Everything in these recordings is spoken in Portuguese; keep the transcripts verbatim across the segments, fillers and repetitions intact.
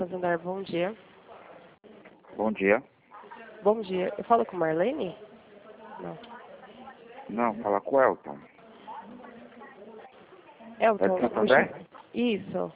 Santander, bom dia. Bom dia. Bom dia. Eu falo com Marlene? Não. Não, fala com o Elton. Elton, É de Santander? Isso.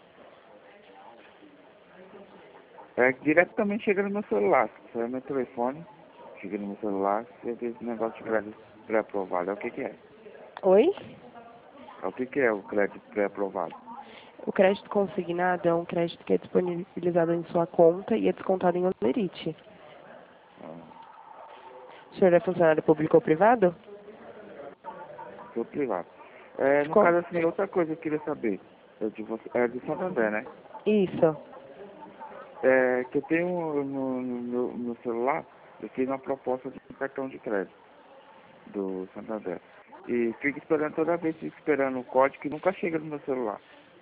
É diretamente chega no meu celular. Isso é meu telefone. Chega no meu celular, você vê esse negócio de crédito pré-aprovado. É o que que é? Oi? É o que que é o crédito pré-aprovado? O crédito consignado é um crédito que é disponibilizado em sua conta e é descontado em Olerite. Ah, O senhor é funcionário público ou privado? sou privado. É, De no qual? caso, assim, outra coisa que eu queria saber. É de, você, é de Santander, né? Isso. É que eu tenho no, no, meu, no meu celular, eu fiz uma proposta de um cartão de crédito do Santander. E fico esperando toda vez, fico esperando o código que nunca chega no meu celular.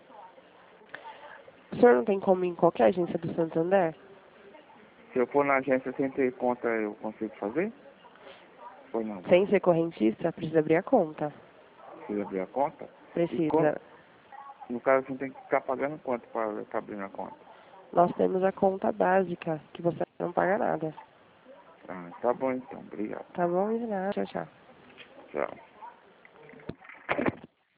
O senhor não tem como ir em qualquer agência do Santander? Se eu for na agência sem ter conta, eu consigo fazer? Ou não? Sem ser correntista, precisa abrir a conta. Precisa abrir a conta? E quanto, Precisa. no caso, você tem que ficar pagando quanto para abrir a conta? Nós temos a conta básica, que você não paga nada. Ah, tá bom então, obrigado. Tá bom, de nada. Tchau, tchau. Tchau.